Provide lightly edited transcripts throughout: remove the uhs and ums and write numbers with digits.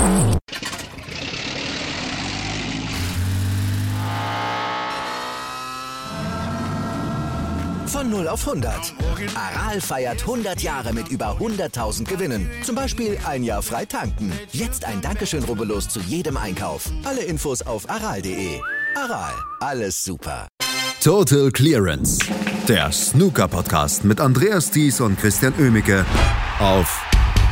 Von 0 auf 100. Aral feiert 100 Jahre mit über 100.000 Gewinnen. Zum Beispiel ein Jahr frei tanken. Jetzt ein Dankeschön, rubbellos zu jedem Einkauf. Alle Infos auf aral.de. Aral, alles super. Total Clearance. Der Snooker-Podcast mit Andreas Thies und Christian Oemicke auf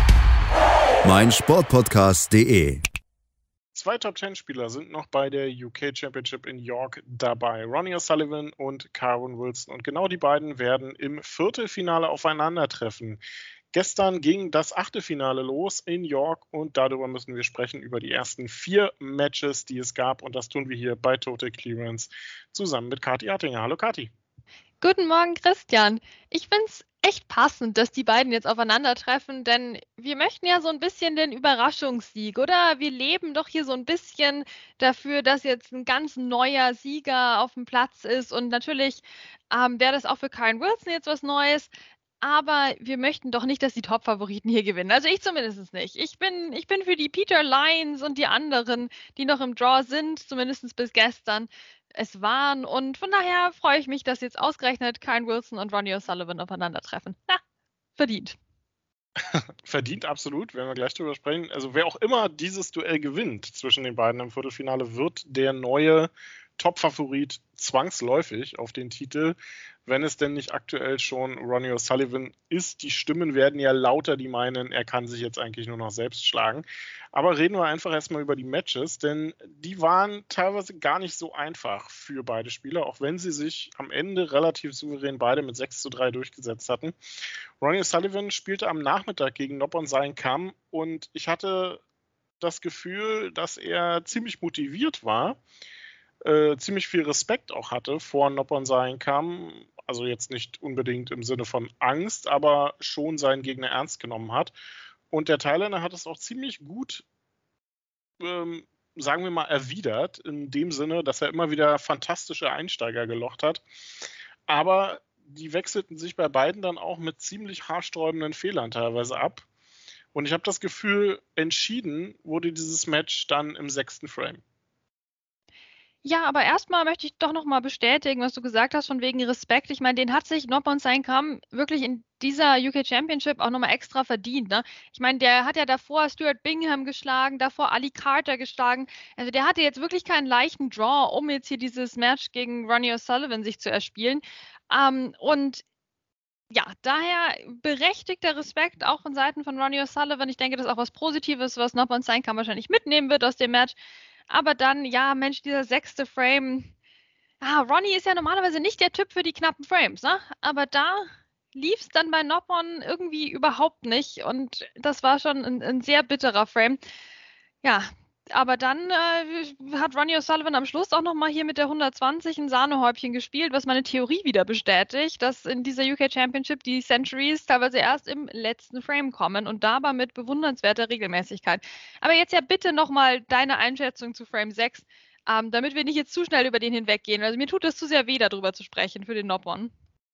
meinsportpodcast.de. 2 Top-10-Spieler sind noch bei der UK Championship in York dabei. Ronnie O'Sullivan und Karen Wilson. Und genau die beiden werden im Viertelfinale aufeinandertreffen. Gestern ging das Achtelfinale los in York und darüber müssen wir sprechen, über die ersten 4 Matches, die es gab. Und das tun wir hier bei Total Clearance zusammen mit Kathi Attinger. Hallo Kathi. Guten Morgen, Christian. Ich finde es echt passend, dass die beiden jetzt aufeinandertreffen, denn wir möchten ja so ein bisschen den Überraschungssieg, oder? Wir leben doch hier so ein bisschen dafür, dass jetzt ein ganz neuer Sieger auf dem Platz ist und natürlich wäre das auch für Karen Wilson jetzt was Neues. Aber wir möchten doch nicht, dass die Top-Favoriten hier gewinnen. Also ich zumindest nicht. Ich bin für die Peter Lyons und die anderen, die noch im Draw sind, zumindest bis gestern es waren. Und von daher freue ich mich, dass jetzt ausgerechnet Karen Wilson und Ronnie O'Sullivan aufeinandertreffen. Ja, verdient. Verdient absolut, werden wir gleich drüber sprechen. Also wer auch immer dieses Duell gewinnt zwischen den beiden im Viertelfinale, wird der neue Top-Favorit zwangsläufig auf den Titel, wenn es denn nicht aktuell schon Ronnie O'Sullivan ist. Die Stimmen werden ja lauter, die meinen, er kann sich jetzt eigentlich nur noch selbst schlagen. Aber reden wir einfach erstmal über die Matches, denn die waren teilweise gar nicht so einfach für beide Spieler, auch wenn sie sich am Ende relativ souverän beide mit 6:3 durchgesetzt hatten. Ronnie O'Sullivan spielte am Nachmittag gegen Noppon Kam und ich hatte das Gefühl, dass er ziemlich motiviert war, ziemlich viel Respekt auch hatte vor Noppon Kam, also jetzt nicht unbedingt im Sinne von Angst, aber schon seinen Gegner ernst genommen hat. Und der Thailänder hat es auch ziemlich gut, sagen wir mal, erwidert, in dem Sinne, dass er immer wieder fantastische Einsteiger gelocht hat. Aber die wechselten sich bei beiden dann auch mit ziemlich haarsträubenden Fehlern teilweise ab. Und ich habe das Gefühl, entschieden wurde dieses Match dann im 6. Frame. Ja, aber erstmal möchte ich doch nochmal bestätigen, was du gesagt hast, von wegen Respekt. Ich meine, den hat sich Noppon Kam wirklich in dieser UK Championship auch nochmal extra verdient. Ne? Ich meine, der hat ja davor Stuart Bingham geschlagen, davor Ali Carter geschlagen. Also der hatte jetzt wirklich keinen leichten Draw, um jetzt hier dieses Match gegen Ronnie O'Sullivan sich zu erspielen. Und ja, daher berechtigter Respekt auch von Seiten von Ronnie O'Sullivan. Ich denke, das ist auch was Positives, was Noppon Kam wahrscheinlich mitnehmen wird aus dem Match. Aber dann, ja, Mensch, dieser 6. Frame. Ronnie ist ja normalerweise nicht der Typ für die knappen Frames, ne? Aber da lief es dann bei Noppon irgendwie überhaupt nicht. Und das war schon ein sehr bitterer Frame. Ja, aber dann hat Ronnie O'Sullivan am Schluss auch nochmal hier mit der 120 ein Sahnehäubchen gespielt, was meine Theorie wieder bestätigt, dass in dieser UK Championship die Centuries teilweise erst im letzten Frame kommen und dabei mit bewundernswerter Regelmäßigkeit. Aber jetzt ja bitte nochmal deine Einschätzung zu Frame 6, damit wir nicht jetzt zu schnell über den hinweggehen. Also mir tut es zu sehr weh, darüber zu sprechen für den Noppon.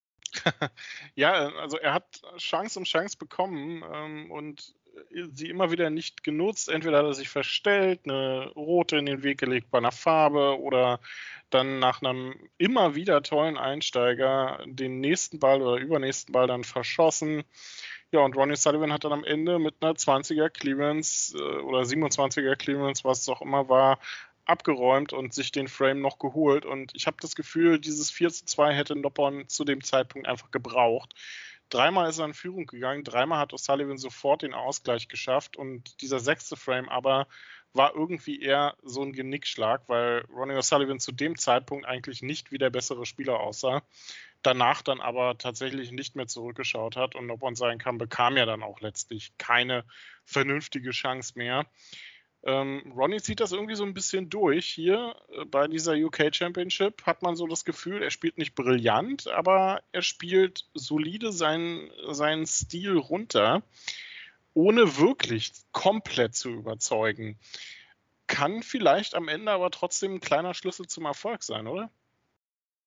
Ja, also er hat Chance um Chance bekommen und sie immer wieder nicht genutzt. Entweder hat er sich verstellt, eine rote in den Weg gelegt bei einer Farbe oder dann nach einem immer wieder tollen Einsteiger den nächsten Ball oder übernächsten Ball dann verschossen. Ja, und Ronnie O'Sullivan hat dann am Ende mit einer 20er Clearance oder 27er Clearance, was es auch immer war, abgeräumt und sich den Frame noch geholt. Und ich habe das Gefühl, dieses 4:2 hätte Noppon zu dem Zeitpunkt einfach gebraucht. 3-mal ist er in Führung gegangen, 3-mal hat O'Sullivan sofort den Ausgleich geschafft und dieser 6. Frame aber war irgendwie eher so ein Genickschlag, weil Ronnie O'Sullivan zu dem Zeitpunkt eigentlich nicht wie der bessere Spieler aussah. Danach dann aber tatsächlich nicht mehr zurückgeschaut hat und Noppon Kam bekam ja dann auch letztlich keine vernünftige Chance mehr. Ronnie zieht das irgendwie so ein bisschen durch hier bei dieser UK Championship. Hat man so das Gefühl, er spielt nicht brillant, aber er spielt solide seinen Stil runter, ohne wirklich komplett zu überzeugen. Kann vielleicht am Ende aber trotzdem ein kleiner Schlüssel zum Erfolg sein, oder?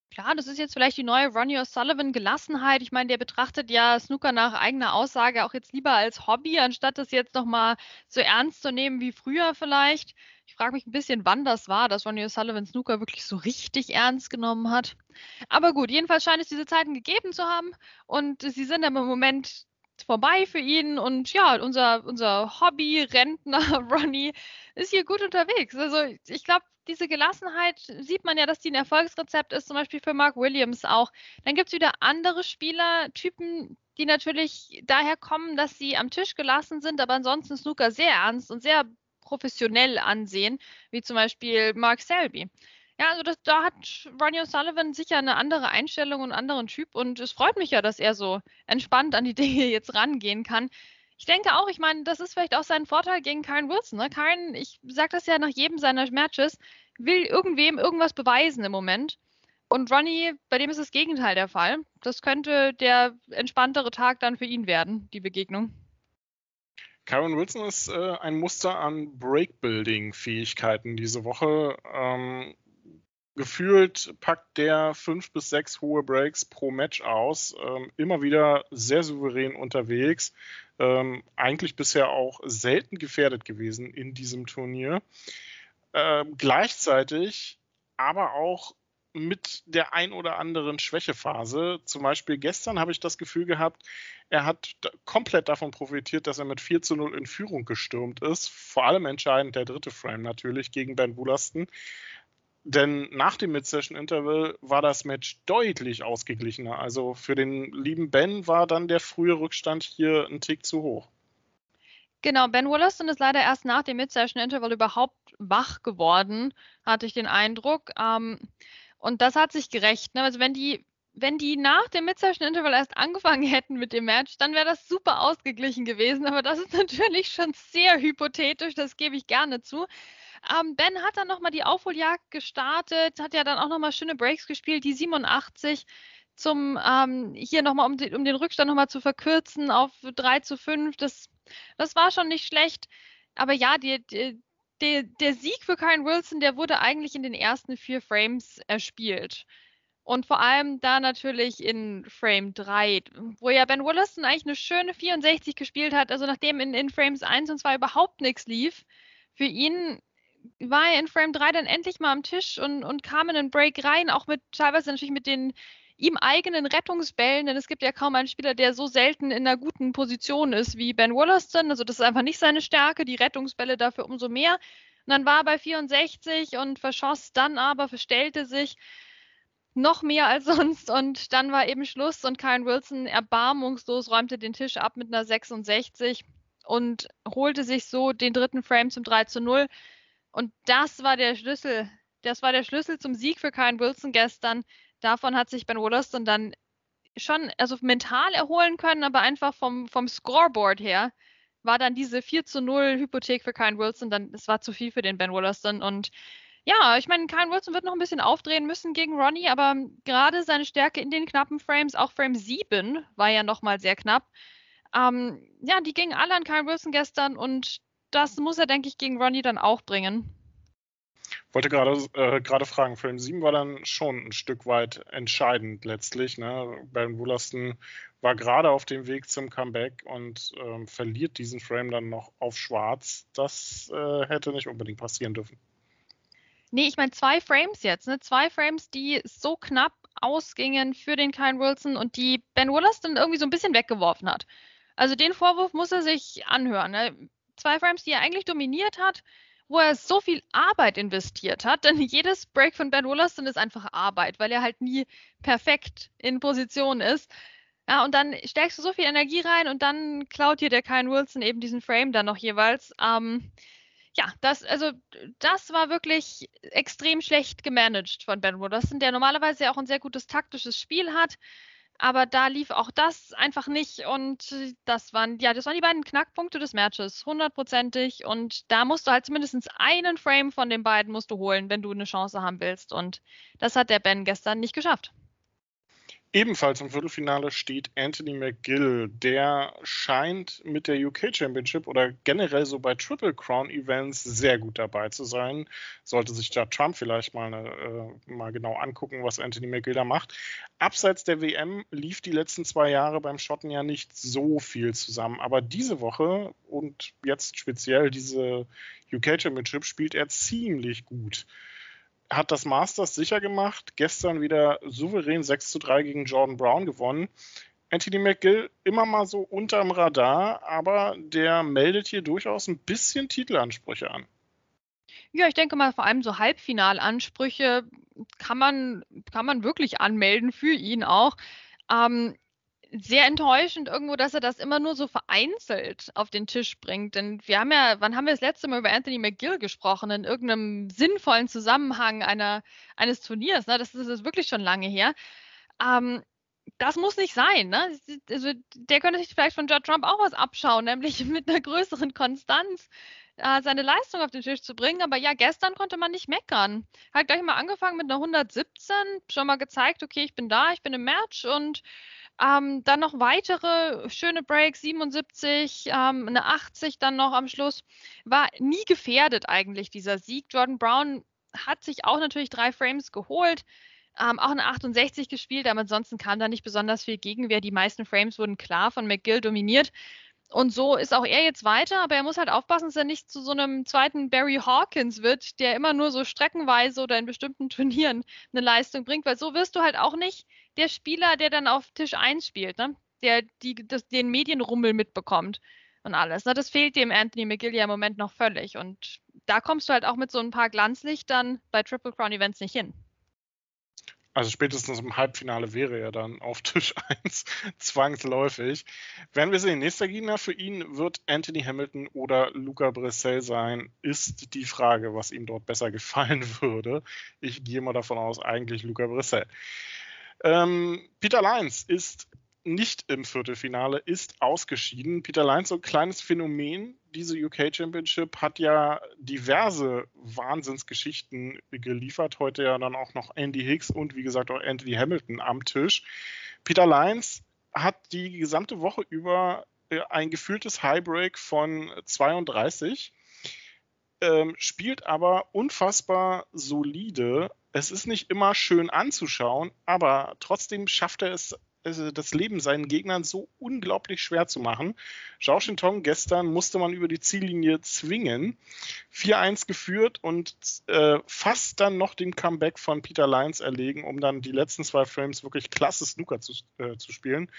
Klar, das ist jetzt vielleicht die neue Ronnie O'Sullivan-Gelassenheit. Ich meine, der betrachtet ja Snooker nach eigener Aussage auch jetzt lieber als Hobby, anstatt das jetzt nochmal so ernst zu nehmen wie früher vielleicht. Ich frage mich ein bisschen, wann das war, dass Ronnie O'Sullivan Snooker wirklich so richtig ernst genommen hat. Aber gut, jedenfalls scheint es diese Zeiten gegeben zu haben und sie sind aber im Moment vorbei für ihn und ja, unser Hobby-Rentner Ronnie ist hier gut unterwegs. Also ich glaube, diese Gelassenheit sieht man ja, dass die ein Erfolgsrezept ist, zum Beispiel für Mark Williams auch. Dann gibt es wieder andere Spielertypen, die natürlich daher kommen, dass sie am Tisch gelassen sind, aber ansonsten Snooker sehr ernst und sehr professionell ansehen, wie zum Beispiel Mark Selby. Ja, also da hat Ronnie O'Sullivan sicher eine andere Einstellung und einen anderen Typ und es freut mich ja, dass er so entspannt an die Dinge jetzt rangehen kann. Ich denke auch, ich meine, das ist vielleicht auch sein Vorteil gegen Karen Wilson. Ne? Karen, ich sage das ja nach jedem seiner Matches, will irgendwem irgendwas beweisen im Moment. Und Ronnie, bei dem ist das Gegenteil der Fall. Das könnte der entspanntere Tag dann für ihn werden, die Begegnung. Karen Wilson ist ein Muster an Breakbuilding-Fähigkeiten diese Woche. Gefühlt packt der 5 bis 6 hohe Breaks pro Match aus. Immer wieder sehr souverän unterwegs. Eigentlich bisher auch selten gefährdet gewesen in diesem Turnier. Gleichzeitig aber auch mit der ein oder anderen Schwächephase. Zum Beispiel gestern habe ich das Gefühl gehabt, er hat komplett davon profitiert, dass er mit 4:0 in Führung gestürmt ist. Vor allem entscheidend der dritte Frame natürlich gegen Ben Wollaston. Denn nach dem Mid-Session-Interval war das Match deutlich ausgeglichener. Also für den lieben Ben war dann der frühe Rückstand hier ein Tick zu hoch. Genau, Ben Wollaston ist leider erst nach dem Mid-Session-Interval überhaupt wach geworden, hatte ich den Eindruck. Und das hat sich gerecht. Ne? Also wenn die nach dem Mid-Session-Interval erst angefangen hätten mit dem Match, dann wäre das super ausgeglichen gewesen. Aber das ist natürlich schon sehr hypothetisch, das gebe ich gerne zu. Ben hat dann nochmal die Aufholjagd gestartet, hat ja dann auch nochmal schöne Breaks gespielt, die 87 hier nochmal, um den Rückstand nochmal zu verkürzen auf 3:5. Das war schon nicht schlecht. Aber ja, der Sieg für Karen Wilson, der wurde eigentlich in den ersten 4 Frames erspielt. Und vor allem da natürlich in Frame 3, wo ja Ben Wollaston eigentlich eine schöne 64 gespielt hat. Also nachdem in Frames 1 und 2 überhaupt nichts lief, für ihn war er in Frame 3 dann endlich mal am Tisch und kam in einen Break rein, auch teilweise natürlich mit den ihm eigenen Rettungsbällen, denn es gibt ja kaum einen Spieler, der so selten in einer guten Position ist wie Ben Wollaston. Also das ist einfach nicht seine Stärke, die Rettungsbälle dafür umso mehr. Und dann war er bei 64 und verschoss dann aber, verstellte sich noch mehr als sonst und dann war eben Schluss und Karen Wilson erbarmungslos räumte den Tisch ab mit einer 66 und holte sich so den dritten Frame zum 3:0. Und das war der Schlüssel. Das war der Schlüssel zum Sieg für Karen Wilson gestern. Davon hat sich Ben Wollaston dann schon mental erholen können, aber einfach vom Scoreboard her war dann diese 4:0 Hypothek für Karen Wilson, das war zu viel für den Ben Wollaston. Und ja, ich meine, Karen Wilson wird noch ein bisschen aufdrehen müssen gegen Ronnie, aber gerade seine Stärke in den knappen Frames, auch Frame 7 war ja nochmal sehr knapp. Ja, die gingen alle an Karen Wilson gestern und das muss er, denke ich, gegen Ronnie dann auch bringen. Wollte gerade fragen, Frame 7 war dann schon ein Stück weit entscheidend letztlich. Ne? Ben Wollaston war gerade auf dem Weg zum Comeback und verliert diesen Frame dann noch auf schwarz. Das hätte nicht unbedingt passieren dürfen. Nee, ich meine 2 Frames jetzt. Ne? 2 Frames, die so knapp ausgingen für den Karen Wilson und die Ben Wollaston irgendwie so ein bisschen weggeworfen hat. Also den Vorwurf muss er sich anhören. Ne? 2 Frames, die er eigentlich dominiert hat, wo er so viel Arbeit investiert hat, denn jedes Break von Ben Wollaston ist einfach Arbeit, weil er halt nie perfekt in Position ist. Ja, und dann steckst du so viel Energie rein und dann klaut dir der Karen Wilson eben diesen Frame dann noch jeweils. Ja, das war wirklich extrem schlecht gemanagt von Ben Wollaston, der normalerweise auch ein sehr gutes taktisches Spiel hat. Aber da lief auch das einfach nicht und das waren die beiden Knackpunkte des Matches, 100%ig. Und da musst du halt zumindest einen Frame von den beiden musst du holen, wenn du eine Chance haben willst. Und das hat der Ben gestern nicht geschafft. Ebenfalls im Viertelfinale steht Anthony McGill. Der scheint mit der UK Championship oder generell so bei Triple Crown Events sehr gut dabei zu sein. Sollte sich da Trump vielleicht mal genau angucken, was Anthony McGill da macht. Abseits der WM lief die letzten 2 Jahre beim Schotten ja nicht so viel zusammen. Aber diese Woche und jetzt speziell diese UK Championship spielt er ziemlich gut. Hat das Masters sicher gemacht, gestern wieder souverän 6:3 gegen Jordan Brown gewonnen. Anthony McGill immer mal so unterm Radar, aber der meldet hier durchaus ein bisschen Titelansprüche an. Ja, ich denke mal, vor allem so Halbfinalansprüche kann man wirklich anmelden für ihn auch. Sehr enttäuschend irgendwo, dass er das immer nur so vereinzelt auf den Tisch bringt. Denn wann haben wir das letzte Mal über Anthony McGill gesprochen? In irgendeinem sinnvollen Zusammenhang eines Turniers. Ne? Das ist wirklich schon lange her. Das muss nicht sein. Ne? Also, der könnte sich vielleicht von Judd Trump auch was abschauen, nämlich mit einer größeren Konstanz seine Leistung auf den Tisch zu bringen. Aber ja, gestern konnte man nicht meckern. Hat gleich mal angefangen mit einer 117, schon mal gezeigt, okay, ich bin da, ich bin im Match und dann noch weitere schöne Breaks, 77, eine 80 dann noch am Schluss. War nie gefährdet eigentlich, dieser Sieg. Jordan Brown hat sich auch natürlich 3 Frames geholt, auch eine 68 gespielt, aber ansonsten kam da nicht besonders viel Gegenwehr. Die meisten Frames wurden klar von McGill dominiert. Und so ist auch er jetzt weiter, aber er muss halt aufpassen, dass er nicht zu so einem zweiten Barry Hawkins wird, der immer nur so streckenweise oder in bestimmten Turnieren eine Leistung bringt, weil so wirst du halt auch nicht der Spieler, der dann auf Tisch 1 spielt, ne? Der den Medienrummel mitbekommt und alles. Ne? Das fehlt dem Anthony McGill ja im Moment noch völlig. Und da kommst du halt auch mit so ein paar Glanzlichtern bei Triple Crown Events nicht hin. Also spätestens im Halbfinale wäre er dann auf Tisch 1 zwangsläufig. Werden wir sehen. Nächster Gegner für ihn wird Anthony Hamilton oder Luca Brecel sein, ist die Frage, was ihm dort besser gefallen würde. Ich gehe mal davon aus, eigentlich Luca Brecel. Peter Lyons ist nicht im Viertelfinale, ist ausgeschieden. Peter Lyons, so ein kleines Phänomen. Diese UK Championship hat ja diverse Wahnsinnsgeschichten geliefert. Heute ja dann auch noch Andy Hicks und wie gesagt auch Anthony Hamilton am Tisch. Peter Lyons hat die gesamte Woche über ein gefühltes Highbreak von 32, spielt aber unfassbar solide. Es ist nicht immer schön anzuschauen, aber trotzdem schafft er es, das Leben seinen Gegnern so unglaublich schwer zu machen. Zhao Xintong gestern musste man über die Ziellinie zwingen. 4-1 geführt und fast dann noch den Comeback von Peter Lyons erlegen, um dann die letzten 2 Frames wirklich klasse Snooker zu spielen.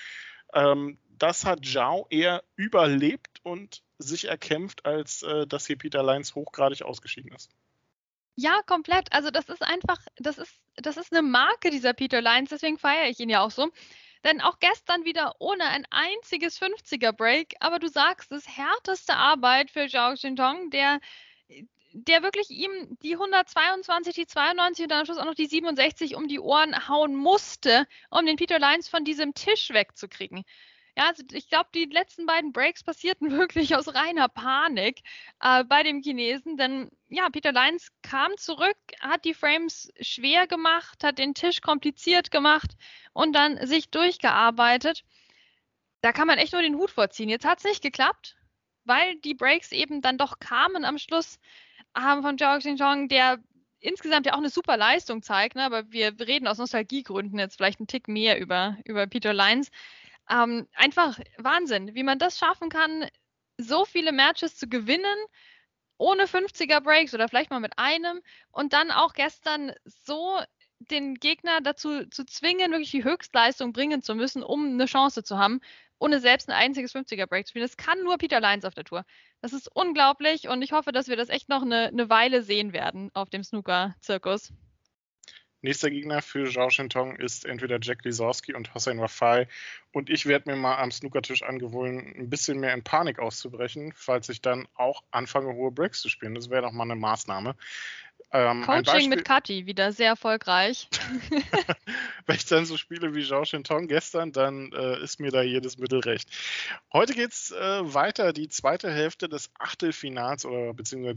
Das hat Zhao eher überlebt und sich erkämpft, als dass hier Peter Lyons hochgradig ausgeschieden ist. Ja, komplett. Also das ist einfach, das ist eine Marke, dieser Peter Lyons, deswegen feiere ich ihn ja auch so. Denn auch gestern wieder ohne ein einziges 50er-Break, aber du sagst, das härteste Arbeit für Zhao Xintong, der wirklich ihm die 122, die 92 und dann am Schluss auch noch die 67 um die Ohren hauen musste, um den Peter Lyons von diesem Tisch wegzukriegen. Ja, also ich glaube, die letzten beiden Breaks passierten wirklich aus reiner Panik bei dem Chinesen, denn ja, Peter Lyons kam zurück, hat die Frames schwer gemacht, hat den Tisch kompliziert gemacht und dann sich durchgearbeitet. Da kann man echt nur den Hut vorziehen. Jetzt hat es nicht geklappt, weil die Breaks eben dann doch kamen am Schluss von Zhao Xintong, der insgesamt ja auch eine super Leistung zeigt, ne? Aber wir reden aus Nostalgiegründen jetzt vielleicht einen Tick mehr über Peter Lyons. Einfach Wahnsinn, wie man das schaffen kann, so viele Matches zu gewinnen, ohne 50er Breaks oder vielleicht mal mit einem und dann auch gestern so den Gegner dazu zu zwingen, wirklich die Höchstleistung bringen zu müssen, um eine Chance zu haben, ohne selbst ein einziges 50er Break zu spielen. Das kann nur Peter Lyons auf der Tour. Das ist unglaublich und ich hoffe, dass wir das echt noch eine Weile sehen werden auf dem Snooker-Zirkus. Nächster Gegner für Zhao Xintong ist entweder Jack Lisowski und Hossein Wafai. Und ich werde mir mal am Snookertisch angewöhnen, ein bisschen mehr in Panik auszubrechen, falls ich dann auch anfange, hohe Breaks zu spielen. Das wäre doch mal eine Maßnahme. Coaching mit Kathi, wieder sehr erfolgreich. wenn ich dann so spiele wie Zhao Shintong gestern, dann ist mir da jedes Mittel recht. Heute geht's weiter, die zweite Hälfte des Achtelfinals oder beziehungsweise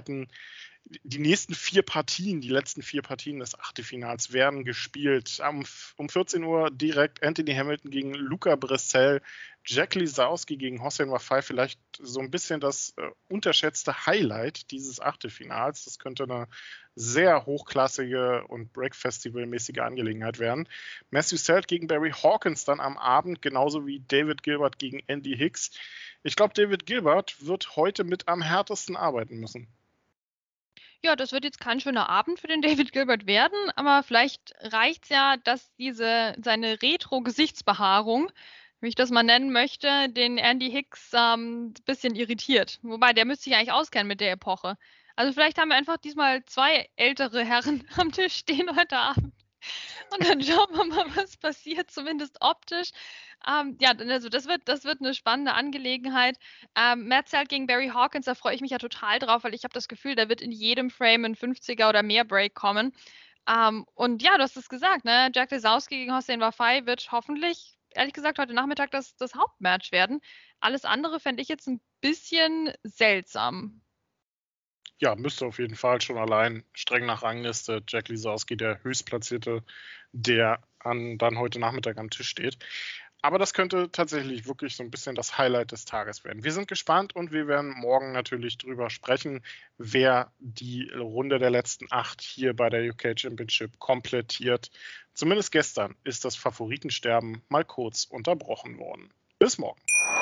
die nächsten 4 Partien, die letzten 4 Partien des Achtelfinals werden gespielt. Um 14 Uhr direkt Anthony Hamilton gegen Luca Bressel, Jack Lisowski gegen Hossein Wafai, vielleicht so ein bisschen das unterschätzte Highlight dieses Achtelfinals. Das könnte eine sehr hochklassige und Break-Festival-mäßige Angelegenheit werden. Matthew Selt gegen Barry Hawkins dann am Abend, genauso wie David Gilbert gegen Andy Hicks. Ich glaube, David Gilbert wird heute mit am härtesten arbeiten müssen. Ja, das wird jetzt kein schöner Abend für den David Gilbert werden, aber vielleicht reicht es ja, dass seine Retro-Gesichtsbehaarung, wie ich das mal nennen möchte, den Andy Hicks ein bisschen irritiert. Wobei, der müsste sich eigentlich auskennen mit der Epoche. Also vielleicht haben wir einfach diesmal 2 ältere Herren am Tisch stehen heute Abend. Und dann schauen wir mal, was passiert, zumindest optisch. Also das wird eine spannende Angelegenheit. Matt Selt gegen Barry Hawkins, da freue ich mich ja total drauf, weil ich habe das Gefühl, da wird in jedem Frame ein 50er oder mehr Break kommen. Und ja, du hast es gesagt, ne? Jack Lisowski gegen Hossein Wafai wird hoffentlich, ehrlich gesagt, heute Nachmittag das Hauptmatch werden. Alles andere fände ich jetzt ein bisschen seltsam. Ja, müsste auf jeden Fall schon allein streng nach Rangliste Jack Lisowski, der Höchstplatzierte, der dann heute Nachmittag am Tisch steht. Aber das könnte tatsächlich wirklich so ein bisschen das Highlight des Tages werden. Wir sind gespannt und wir werden morgen natürlich drüber sprechen, wer die Runde der letzten 8 hier bei der UK Championship komplettiert. Zumindest gestern ist das Favoritensterben mal kurz unterbrochen worden. Bis morgen.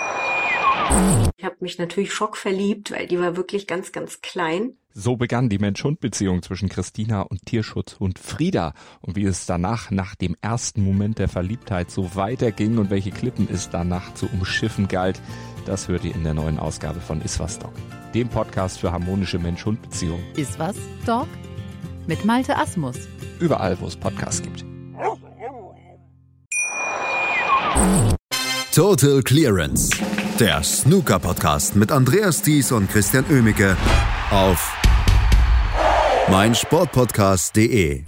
Ich habe mich natürlich schockverliebt, weil die war wirklich ganz, ganz klein. So begann die Mensch-Hund-Beziehung zwischen Christina und Tierschutzhund Frieda. Und wie es danach, nach dem ersten Moment der Verliebtheit, so weiterging und welche Klippen es danach zu umschiffen galt, das hört ihr in der neuen Ausgabe von Iswas Dog, dem Podcast für harmonische Mensch-Hund-Beziehungen. Iswas Dog mit Malte Asmus. Überall, wo es Podcasts gibt. Total Clearance, der Snooker-Podcast mit Andreas Thies und Christian Oemicke auf meinsportpodcast.de.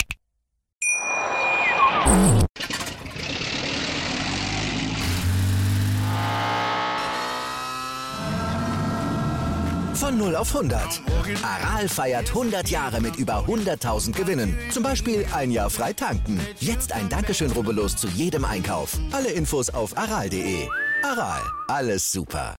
Von 0 auf 100. Aral feiert 100 Jahre mit über 100.000 Gewinnen. Zum Beispiel ein Jahr frei tanken. Jetzt ein Dankeschön, rubbellos zu jedem Einkauf. Alle Infos auf aral.de. Aral, alles super.